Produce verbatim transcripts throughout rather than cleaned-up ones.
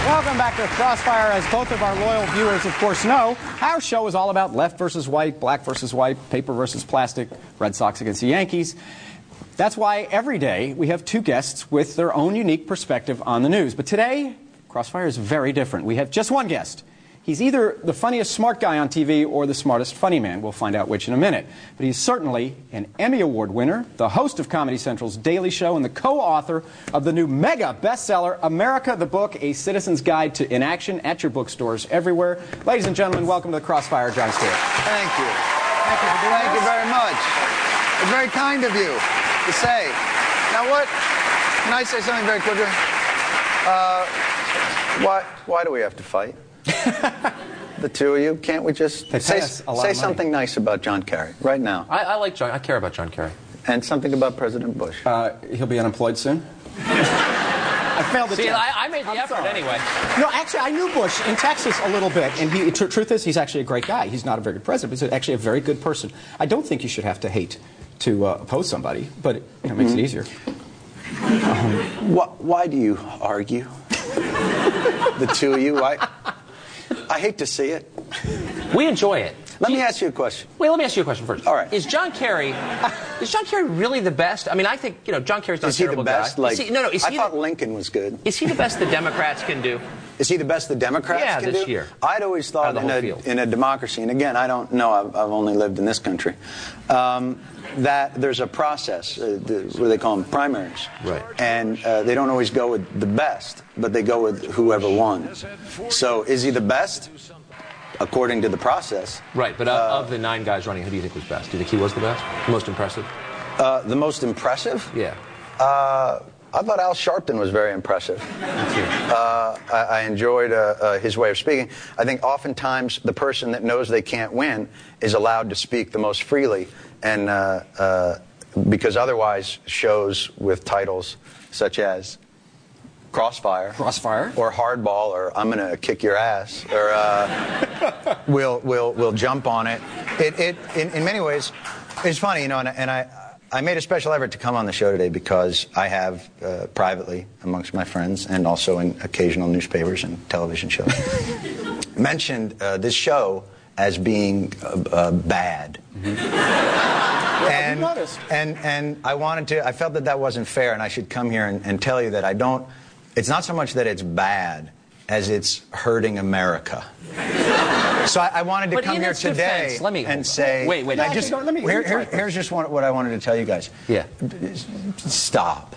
Welcome back to Crossfire. As both of our loyal viewers, of course, know, our show is all about left versus white, black versus white, paper versus plastic, Red Sox against the Yankees. That's why every day we have two guests with their own unique perspective on the news. But today, Crossfire is very different. We have just one guest. He's either the funniest smart guy on T V or the smartest funny man. We'll find out which in a minute. But he's certainly an Emmy Award winner, the host of Comedy Central's Daily Show, and the co-author of the new mega bestseller, America the Book, A Citizen's Guide to Inaction, at your bookstores everywhere. Ladies and gentlemen, welcome to the Crossfire, Jon Stewart. Thank you. Thank you for doing Thank this. you very much. It's very kind of you to say. Now what, can I say something very quickly? Uh, why, why do we have to fight? The two of you, can't we just say, say something nice about John Kerry right now? I, I like John. I care about John Kerry. And something about President Bush. Uh, he'll be unemployed soon. I failed the See, test. I, I made the I'm effort sorry. anyway. No, actually, I knew Bush in Texas a little bit, and he, tr truth is, he's actually a great guy. He's not a very good president, but he's actually a very good person. I don't think you should have to hate to uh, oppose somebody, but it you know, makes mm-hmm. it easier. Um, wh why do you argue? The two of you, I, I hate to see it. We enjoy it. Let Do me you, ask you a question. Wait, let me ask you a question first. All right. Is John Kerry, is John Kerry really the best? I mean, I think, you know, John Kerry's not is a terrible he the best? guy. Like, is he, no, no. Is I he thought the, Lincoln was good. Is he the best the Democrats can do? Is he the best the Democrats yeah, can do? Yeah, this year. I'd always thought in a, in a democracy, and again, I don't know, I've, I've only lived in this country, um, that there's a process, uh, the, what do they call them, primaries. Right. And uh, they don't always go with the best, but they go with whoever won. So is he the best? According to the process. Right, but uh, of the nine guys running, who do you think was best? Do you think he was the best? The most impressive? Uh, the most impressive? Yeah. Uh, I thought Al Sharpton was very impressive. Uh, I, I enjoyed uh, uh, his way of speaking. I think oftentimes the person that knows they can't win is allowed to speak the most freely, and uh, uh, because otherwise shows with titles such as Crossfire, Crossfire, or Hardball, or I'm gonna kick your ass, or uh, we'll we'll we'll jump on it. It it in, in many ways, it's funny, you know, and, and I. I made a special effort to come on the show today because I have uh, privately, amongst my friends, and also in occasional newspapers and television shows, mentioned uh, this show as being uh, uh, bad. Mm-hmm. Yeah, and, noticed. and and I wanted to. I felt that that wasn't fair, and I should come here and, and tell you that I don't. It's not so much that it's bad as it's hurting America. So I, I wanted to but come here today defense, let me, and say, wait, wait, I no, just, no, let me, here, let me here, here's just one, what I wanted to tell you guys. Yeah. Stop.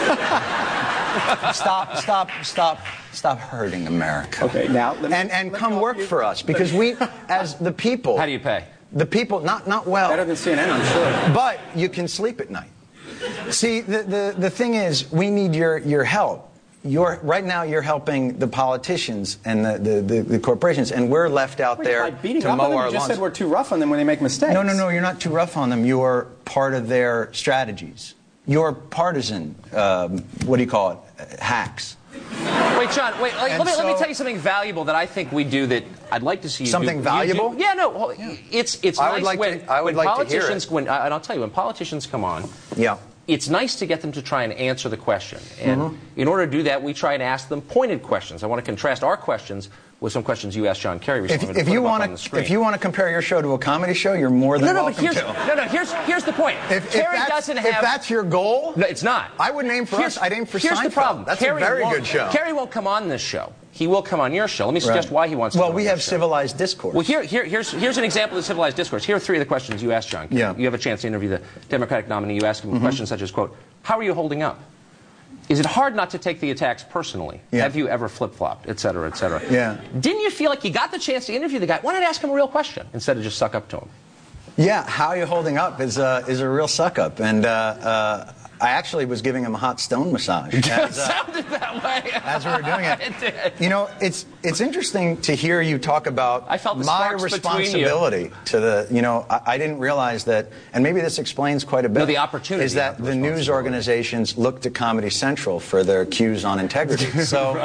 Stop, stop, stop, stop hurting America. Okay, now, let me, and and let come me work you. for us, because we, as the people. How do you pay? The people, not not well. Better than C N N, I'm sure. But you can sleep at night. See, the the the thing is, we need your your help. You're, right now, you're helping the politicians and the, the, the, the corporations, and we're left out Wait, there by beating to up mow on them, our you just lawns. said we're too rough on them when they make mistakes. No, no, no, you're not too rough on them. You're part of their strategies. You're partisan, um, what do you call it, hacks. Wait, John, wait, like, let, me, so, let me tell you something valuable that I think we do that I'd like to see you something do. valuable? You do, yeah, no, yeah. it's it's I nice would like when, to, I would when like politicians, to hear it. when, and I'll tell you, when politicians come on, yeah. it's nice to get them to try and answer the question. And mm-hmm. in order to do that, we try and ask them pointed questions. I want to contrast our questions with some questions you asked John Kerry recently. If, if you want to, if you want to compare your show to a comedy show, you're more than no, no, welcome but here's, to. No, no, here's here's the point. If, Kerry if doesn't have. If that's your goal, no, it's not. I wouldn't aim for here's, us. I'd aim for here's Seinfeld. Here's the problem. That's Kerry a very won't, good show. Kerry won't come on this show. He will come on your show. Let me suggest right. why he wants to. Well, come we on have show. civilized discourse. Well, here, here, here's here's an example of civilized discourse. Here are three of the questions you asked John Kerry. Yeah. You have a chance to interview the Democratic nominee. You ask him mm-hmm. questions such as, "quote How are you holding up? Is it hard not to take the attacks personally? Yeah. Have you ever flip-flopped, et cetera, et cetera?" Yeah. Didn't you feel like you got the chance to interview the guy? Why not ask him a real question instead of just suck up to him? Yeah, how are you holding up is a, is a real suck-up. And uh, uh, I actually was giving him a hot stone massage. It as, uh, sounded that way. As we were doing it. It did. You know, it's it's interesting to hear you talk about I felt the my sparks responsibility to the, you know, I, I didn't realize that, and maybe this explains quite a bit. No, the opportunity. Is that the news organizations look to Comedy Central for their cues on integrity. So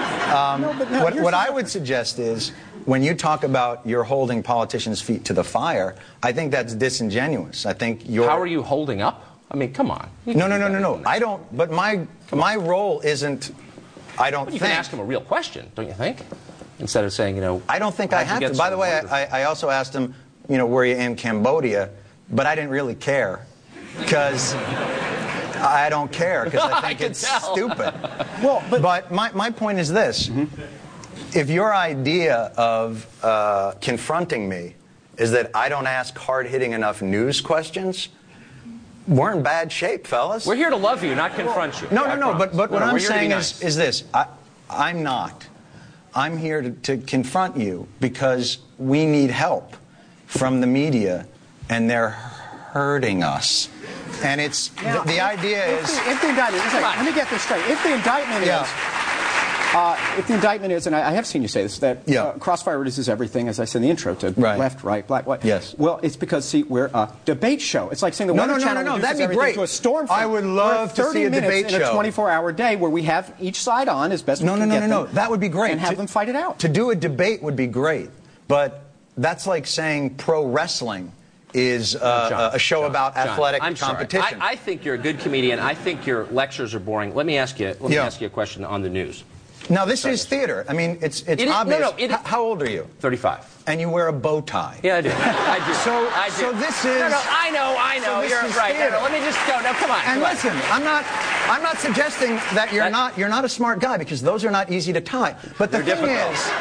um, no, no, what, what I would suggest is, when you talk about you're holding politicians' feet to the fire, I think that's disingenuous. I think you're... How are you holding up? I mean, come on. No, no, no, no, no. I don't, but my my role isn't... I don't but you think... can ask him a real question, don't you think? Instead of saying, you know... I don't think I have to. By the way, I, I also asked him, you know, were you in Cambodia? But I didn't really care. Because I don't care, because I think I it's tell. stupid. Well, but, but my, my point is this. Mm-hmm. If your idea of uh, confronting me is that I don't ask hard-hitting enough news questions, we're in bad shape, fellas. We're here to love you, not confront you. No, no, no, but, but no, what no, I'm we're here to be saying nice. is, is this. I, I'm not. I'm here to, to confront you because we need help from the media, and they're hurting us. And it's now, the, the if, idea if is... The, if the indictment is... Let me get this straight. If the indictment yeah. is... Uh, if the indictment is, and I, I have seen you say this, that yeah. uh, Crossfire reduces everything, as I said in the intro, to right. left, right, black, white. Yes. Well, it's because, see, we're a debate show. It's like saying the no, Weather no, no, Channel no, no, reduces that'd be everything great. to a storm front. I would love to see a debate in show. a twenty-four hour day where we have each side on as best no, we no, can no, get no, no, them. That would be great. And have to, them fight it out. To do a debate would be great. But that's like saying pro wrestling is uh, John, a show John, about John, athletic I'm competition. Sorry. I, I think you're a good comedian. I think your lectures are boring. Let me ask you. Let me yeah. ask you a question on the news. Now, this is theater. I mean, it's it's it is, obvious. No, no, it, H- how old are you? thirty-five. And you wear a bow tie. Yeah, I do. I do. So, I do. so this is. No, no, I know, I know. So this You're is right. No, theater. no, let me just go. No, come on. And come listen, on. I'm not. I'm not suggesting that you're that, not. You're not a smart guy because those are not easy to tie. But the thing difficult. is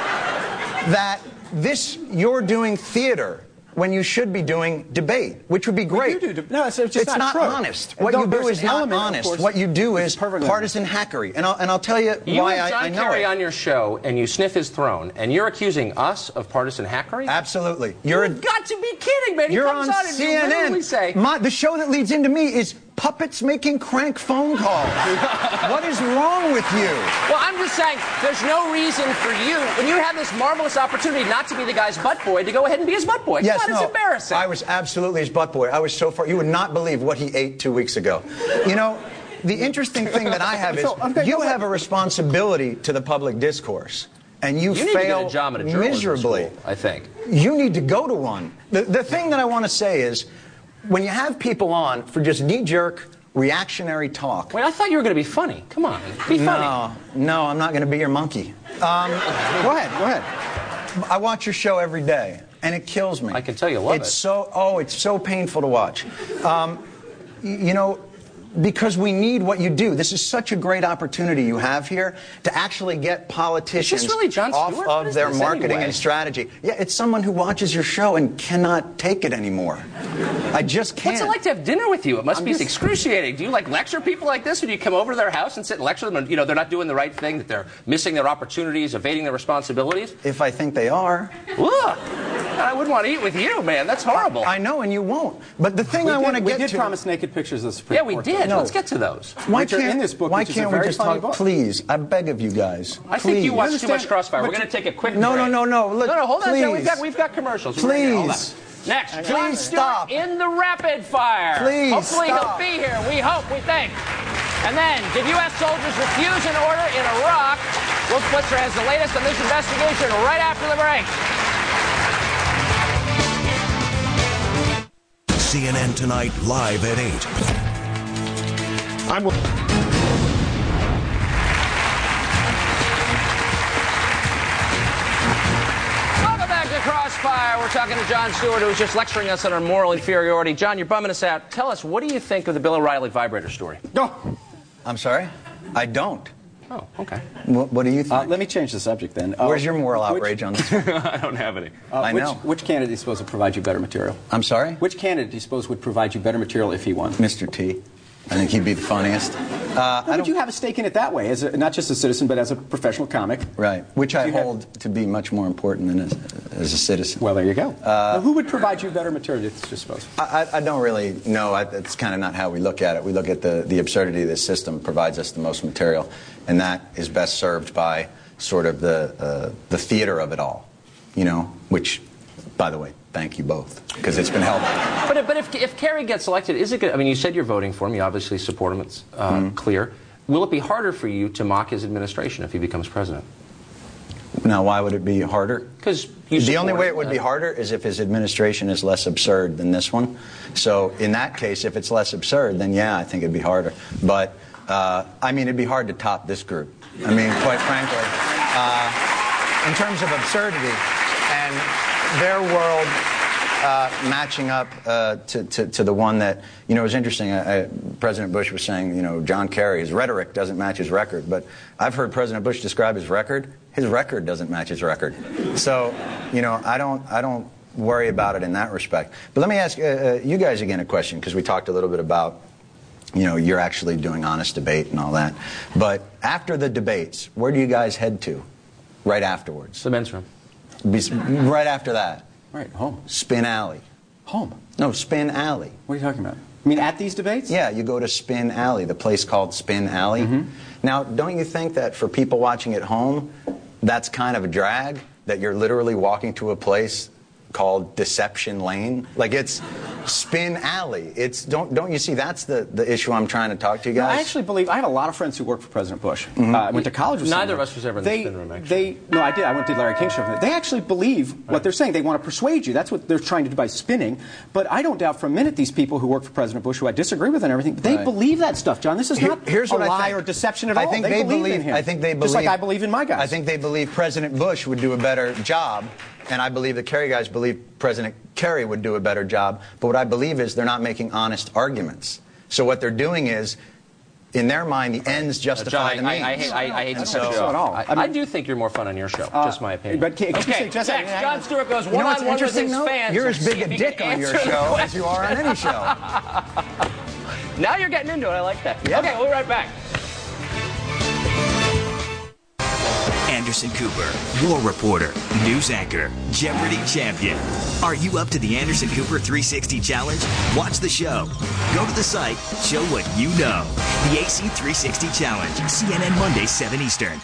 that this you're doing theater when you should be doing debate, which would be great. You do, no, it's, it's, it's not, not true. honest. And What you do there's is an not element, honest. course, What you do is perfectly partisan hackery. And I'll, and I'll tell you, you why have John I, I know Kerry it. on your show, and you sniff his throne, and you're accusing us of partisan hackery? Absolutely. You're You've got to be kidding, man. You're he comes on on and C N N. You literally say, My, the show that leads into me is puppets making crank phone calls. What is wrong with you? Well, I'm just saying, there's no reason for you, when you have this marvelous opportunity not to be the guy's butt boy, to go ahead and be his butt boy. Yes, Come on, no, it's embarrassing. I was absolutely his butt boy. I was so far. You would not believe what he ate two weeks ago. You know, the interesting thing that I have is so, okay, you no, have a responsibility to the public discourse. And you, you need fail to get a job at a journalism miserably. School, I think. You need to go to one. The, the thing that I want to say is, when you have people on for just knee-jerk, reactionary talk. Wait, I thought you were going to be funny. Come on, be funny. No, no, I'm not going to be your monkey. Um, go ahead, go ahead. I watch your show every day, and it kills me. I can tell you love it's it. So, oh, it's so painful to watch. Um, you know, because we need what you do. This is such a great opportunity you have here to actually get politicians really Jon off Stewart? What of is their this marketing anyway? and strategy. Yeah, it's someone who watches your show and cannot take it anymore. I just can't. What's it like to have dinner with you? It must I'm be just- excruciating. Do you like lecture people like this? Or do you come over to their house and sit and lecture them? And, you know, they're not doing the right thing, that they're missing their opportunities, evading their responsibilities? If I think they are. Ugh. I wouldn't want to eat with you, man. That's horrible. I know, and you won't. But the thing We I did, want to we get did to... promise naked pictures of the Supreme yeah, we Court, did. though. Let's get to those. Why which are can't, in this book, why which is a can't we very just funny talk? book. Please, I beg of you guys. I think you please. watch too understand- much Crossfire. We're but- going to take a quick No, break. no, no, no. Look, no, no, hold on. please. There. We've got, we've got commercials. We're ready. Hold on. Please. Next, Please Jon Stewart stop. in the rapid fire. Please Hopefully stop. he'll be here. We hope, we think. And then, did U S soldiers refuse an order in Iraq? Will Blitzer has the latest on this investigation right after the break. C N N Tonight, live at eight. I'm Welcome back to Crossfire. We're talking to Jon Stewart, who was just lecturing us on our moral inferiority. John, you're bumming us out. Tell us, what do you think of the Bill O'Reilly vibrator story? No. I'm sorry? I don't. Oh, okay. What, what do you think? Uh, let me change the subject then. Uh, Where's your moral which- outrage on this? I don't have any. Uh, I which, know. Which candidate do you suppose would provide you better material? I'm sorry? Which candidate do you suppose would provide you better material if he won? Mister T. I think he'd be the funniest. Uh, How would you have a stake in it that way, as a, not just a citizen, but as a professional comic? Right, which I You have- hold to be much more important than as, as a citizen. Well, there you go. Uh, now, who would provide you better material, do you suppose? I, I, I don't really know. I, that's kind of not how we look at it. We look at the, the absurdity of this system provides us the most material, and that is best served by sort of the uh, the theater of it all, you know, which, by the way, thank you both, because it's been helpful. But, but if, if Kerry gets elected, is it good? I mean, you said you're voting for him. You obviously support him. It's uh, mm-hmm. clear. Will it be harder for you to mock his administration if he becomes president? Now, why would it be harder? Because the only way it would be harder is if his administration is less absurd than this one. So in that case, if it's less absurd, then yeah, I think it'd be harder. But Uh, I mean, it'd be hard to top this group. I mean, quite frankly, uh, in terms of absurdity and their world uh, matching up uh, to, to, to the one that, you know, it was interesting. I, I, President Bush was saying, you know, John Kerry, his rhetoric doesn't match his record. But I've heard President Bush describe his record. His record doesn't match his record. So, you know, I don't, I don't worry about it in that respect. But let me ask uh, uh, you guys again a question, because we talked a little bit about, you know, you're actually doing honest debate and all that. But after the debates, where do you guys head to right afterwards? The men's room. Be, right after that. Right, home. Spin Alley. Home? No, Spin Alley. What are you talking about? I mean, at these debates? Yeah, you go to Spin Alley, the place called Spin Alley. Mm-hmm. Now, don't you think that for people watching at home, that's kind of a drag, that you're literally walking to a place called Deception Lane? Like, it's Spin Alley. It's don't don't you see that's the, the issue I'm trying to talk to you guys? No, I actually believe I have a lot of friends who work for President Bush. Mm-hmm. uh, I went to college with Neither someone. of us was ever in they, the spin room, actually. They no, I did. I went to Larry King show. They actually believe what right. they're saying. They want to persuade you. That's what they're trying to do by spinning. But I don't doubt for a minute these people who work for President Bush, who I disagree with and everything, they right. believe that stuff, John. This is Here, not here's a what lie I think. or deception at I all. think they, they believe, believe in him. I think they believe just like I believe in my guys. I think they believe President Bush would do a better job. And I believe the Kerry guys believe President Kerry would do a better job. But what I believe is they're not making honest arguments. So what they're doing is, in their mind, the ends justify uh, John, the means. I, I, hate, I, I hate to so, cut you so off. at all. I, I, mean, I do think you're more fun on your show. Uh, just my opinion. But can, can okay, you say, just next, Jon Stewart goes you know what's one-on-one with his though? fans. You're as big a dick on your show as you are on any show. Now you're getting into it. I like that. Yeah. Okay, we'll be right back. Anderson Cooper, war reporter, news anchor, Jeopardy champion. Are you up to the Anderson Cooper three sixty challenge? Watch the show. Go to the site, show what you know. The A C three sixty challenge, C N N Monday, seven Eastern.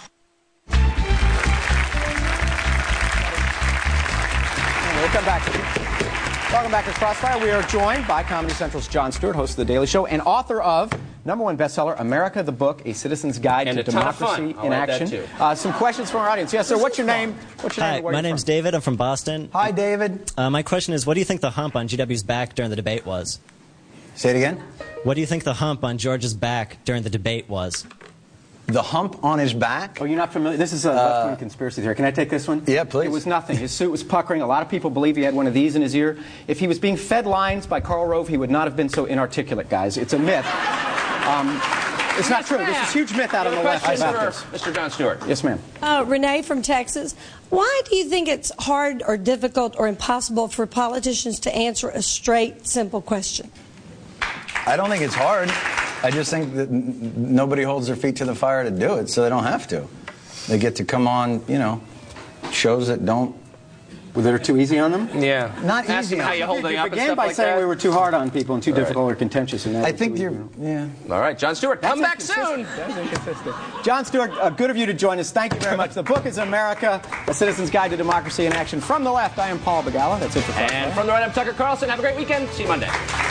Welcome back. Welcome back to Crossfire. We are joined by Comedy Central's Jon Stewart, host of The Daily Show, and author of number one bestseller, America the Book, A Citizen's Guide and to a ton of Democracy fun. in I'll add Action. that too. Uh, some questions from our audience. Yes, sir. What's your name? What's your Hi, name? Where my are you name's from? David. I'm from Boston. Hi, David. Uh, my question is, what do you think the hump on G W's back during the debate was? Say it again. What do you think the hump on George's back during the debate was? The hump on his back? Oh, you're not familiar? This is a left-wing conspiracy theory. Can I take this one? Yeah, please. It was nothing. His suit was puckering. A lot of people believe he had one of these in his ear. If he was being fed lines by Karl Rove, he would not have been so inarticulate, guys. It's a myth. Um, it's not true. There's this huge myth out on the left about this. Mister Jon Stewart. Yes, ma'am. Uh, Renee from Texas. Why do you think it's hard or difficult or impossible for politicians to answer a straight, simple question? I don't think it's hard. I just think that n- nobody holds their feet to the fire to do it, so they don't have to. They get to come on, you know, shows that don't. Were they too easy on them? Yeah. Not Ask easy him on how you them. holding You up and began stuff by like saying that. we were too hard on people and too difficult or contentious. And that I was think too you're, easy. yeah. All right, Jon Stewart, come back soon. That's inconsistent. Jon Stewart, uh, good of you to join us. Thank you very much. The book is America, A Citizen's Guide to Democracy in Action. From the left, I am Paul Begala. That's it for Crossfire. And from the right, I'm Tucker Carlson. Have a great weekend. See you Monday.